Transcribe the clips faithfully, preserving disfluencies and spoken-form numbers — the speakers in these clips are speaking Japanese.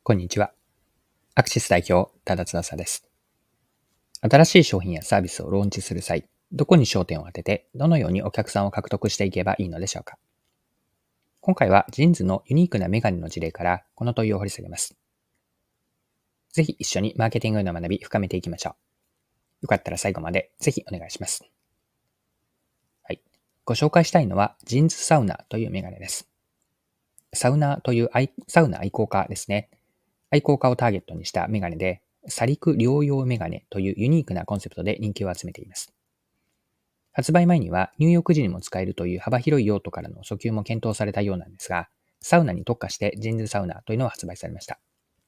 こんにちは。アクシス代表、多田翼です。新しい商品やサービスをローンチする際、どこに焦点を当てて、どのようにお客さんを獲得していけばいいのでしょうか。今回はジーンズのユニークなメガネの事例からこの問いを掘り下げます。ぜひ一緒にマーケティングの学び深めていきましょう。よかったら最後までぜひお願いします。はい。ご紹介したいのはジーンズサウナというメガネです。サウナという愛サウナ愛好家ですね。愛好家をターゲットにしたメガネで、サリク療養メガネというユニークなコンセプトで人気を集めています。発売前には入浴時にも使えるという幅広い用途からの訴求も検討されたようなんですが、サウナに特化してジーンズサウナというのを発売されました。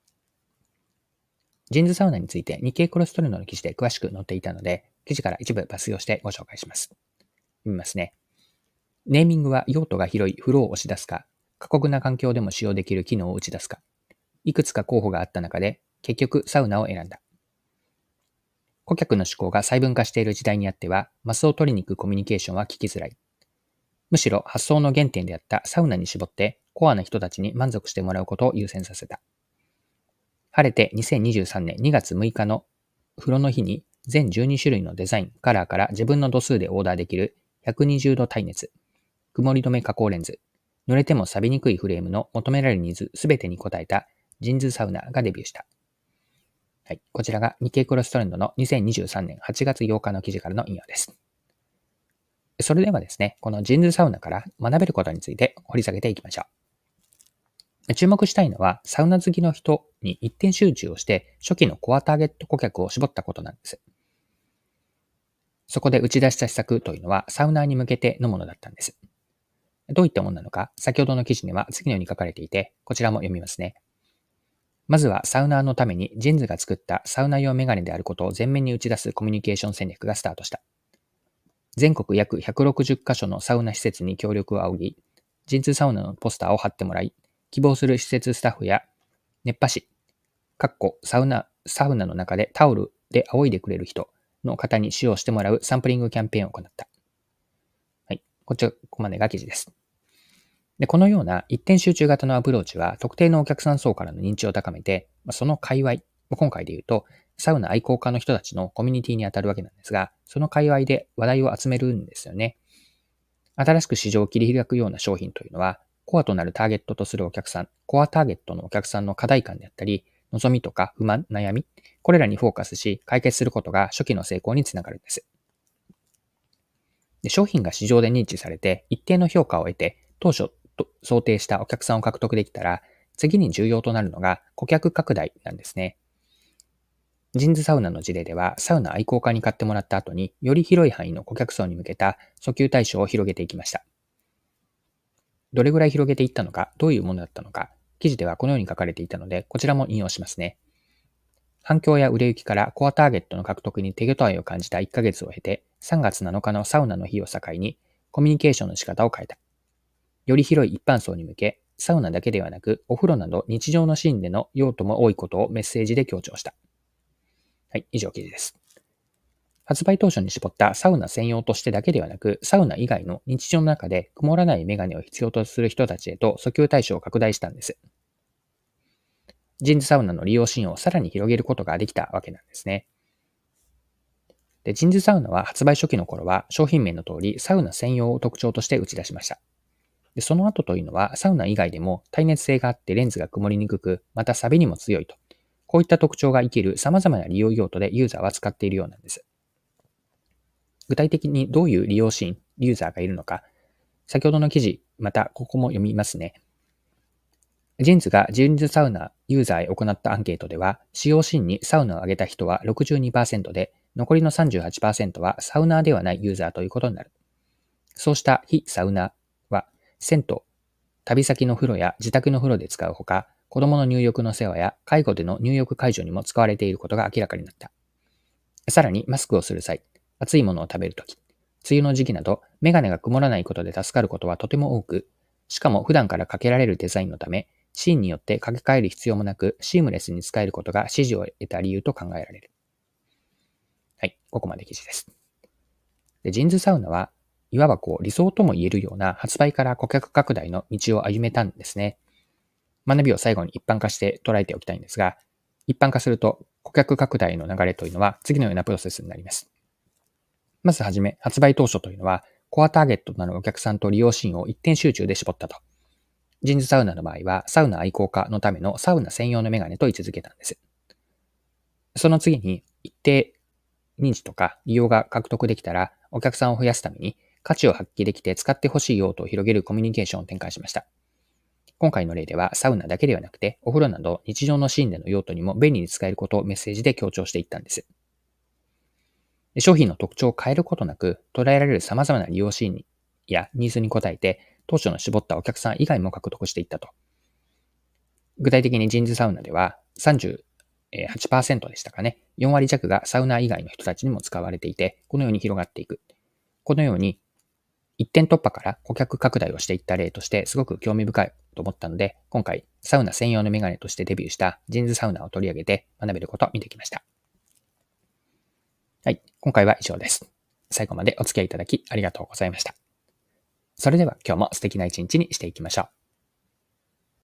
ジーンズサウナについて日経クロストレンドの記事で詳しく載っていたので、記事から一部抜粋をしてご紹介します。読みますね。ネーミングは用途が広い風呂を押し出すか、過酷な環境でも使用できる機能を打ち出すか、いくつか候補があった中で、結局サウナを選んだ。顧客の思考が細分化している時代にあっては、マスを取りに行くコミュニケーションは聞きづらい。むしろ発想の原点であったサウナに絞ってコアな人たちに満足してもらうことを優先させた。晴れてにせんにじゅうさんねんにがつむいかの風呂の日に全じゅうにしゅるいのデザイン、カラーから自分の度数でオーダーできるひゃくにじゅうど耐熱、曇り止め加工レンズ、濡れても錆びにくいフレームの求められるニーズすべてに応えたジーンズサウナがデビューした。はい、こちらが日経クロストレンドのにせんにじゅうさんねんはちがつようかの記事からの引用です。それではですね、このジーンズサウナから学べることについて掘り下げていきましょう。注目したいのは、サウナ好きの人に一点集中をして初期のコアターゲット顧客を絞ったことなんです。そこで打ち出した施策というのはサウナーに向けてのものだったんです。どういったものなのか、先ほどの記事には次のように書かれていて、こちらも読みますね。まずはサウナーのためにジーンズが作ったサウナ用メガネであることを前面に打ち出すコミュニケーション戦略がスタートした。全国約ひゃくろくじゅっかしょのサウナ施設に協力を仰ぎ、ジーンズサウナのポスターを貼ってもらい、希望する施設スタッフや熱波師、かっこサウナ、サウナの中でタオルで仰いでくれる人の方に使用してもらうサンプリングキャンペーンを行った。はい。こっち、ここまでが記事です。で、このような一点集中型のアプローチは特定のお客さん層からの認知を高めて、その界隈、今回で言うと、サウナ愛好家の人たちのコミュニティに当たるわけなんですが、その界隈で話題を集めるんですよね。新しく市場を切り開くような商品というのは、コアとなるターゲットとするお客さん、コアターゲットのお客さんの課題感であったり、望みとか不満、悩み、これらにフォーカスし、解決することが初期の成功につながるんです。で、商品が市場で認知されて、一定の評価を得て、当初想定したお客さんを獲得できたら、次に重要となるのが顧客拡大なんですね。ジーンズサウナの事例では、サウナ愛好家に買ってもらった後に、より広い範囲の顧客層に向けた訴求対象を広げていきました。どれぐらい広げていったのか、どういうものだったのか、記事ではこのように書かれていたので、こちらも引用しますね。反響や売れ行きからコアターゲットの獲得に手応えを感じたいっかげつを経て、さんがつなのかのサウナの日を境に、コミュニケーションの仕方を変えた。より広い一般層に向け、サウナだけではなく、お風呂など日常のシーンでの用途も多いことをメッセージで強調した。はい、以上記事です。発売当初に絞ったサウナ専用としてだけではなく、サウナ以外の日常の中で曇らないメガネを必要とする人たちへと訴求対象を拡大したんです。ジーンズサウナの利用シーンをさらに広げることができたわけなんですね。で、ジーンズサウナは発売初期の頃は商品名の通りサウナ専用を特徴として打ち出しました。で、その後というのはサウナ以外でも耐熱性があってレンズが曇りにくく、また錆びにも強いと。こういった特徴が生きる様々な利用用途でユーザーは使っているようなんです。具体的にどういう利用シーン、ユーザーがいるのか、先ほどの記事、またここも読みますね。ジーンズがジーンズサウナユーザーへ行ったアンケートでは、使用シーンにサウナを挙げた人は ろくじゅうにパーセント で、残りの さんじゅうはちパーセント はサウナーではないユーザーということになる。そうした非サウナーは、銭湯、旅先の風呂や自宅の風呂で使うほか、子供の入浴の世話や介護での入浴介助にも使われていることが明らかになった。さらにマスクをする際、熱いものを食べるとき、梅雨の時期などメガネが曇らないことで助かることはとても多く、しかも普段からかけられるデザインのため、シーンによって掛け替える必要もなくシームレスに使えることが支持を得た理由と考えられる。はい、ここまで記事です。で、ジーンズサウナはいわばこう理想とも言えるような発売から顧客拡大の道を歩めたんですね。 学びを最後に一般化して捉えておきたいんですが、一般化すると顧客拡大の流れというのは次のようなプロセスになります。まずはじめ、発売当初というのは、コアターゲットとなるお客さんと利用シーンを一点集中で絞ったと。ジンズサウナの場合は、サウナ愛好家のためのサウナ専用のメガネと位置づけたんです。その次に、一定認知とか利用が獲得できたら、お客さんを増やすために、価値を発揮できて使ってほしい用途を広げるコミュニケーションを展開しました。今回の例では、サウナだけではなくて、お風呂など日常のシーンでの用途にも便利に使えることをメッセージで強調していったんです。商品の特徴を変えることなく、捉えられる様々な利用シーンやニーズに応えて、当初の絞ったお客さん以外も獲得していったと。具体的にジンズサウナではさんじゅうはちパーセントでしたかね。よんわり弱がサウナー以外の人たちにも使われていて、このように広がっていく。このように、一点突破から顧客拡大をしていった例として、すごく興味深いと思ったので、今回、サウナ専用のメガネとしてデビューしたジンズサウナを取り上げて学べることを見てきました。はい、今回は以上です。最後までお付き合いいただきありがとうございました。それでは今日も素敵な一日にしていきましょう。